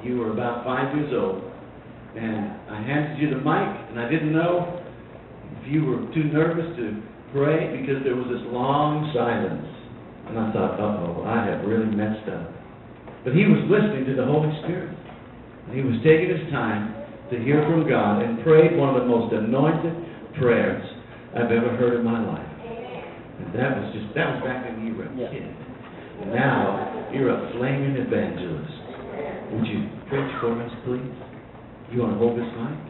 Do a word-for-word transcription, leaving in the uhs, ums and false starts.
You were about five years old, and I handed you the mic, and I didn't know if you were too nervous to pray because there was this long silence. And I thought, uh-oh, I have really messed up. But he was listening to the Holy Spirit. And he was taking his time to hear from God and prayed one of the most anointed prayers I've ever heard in my life. And that was just, that was back when you were a kid. And now, you're a flaming evangelist. Would you preach for us, please? You want to hold this mic?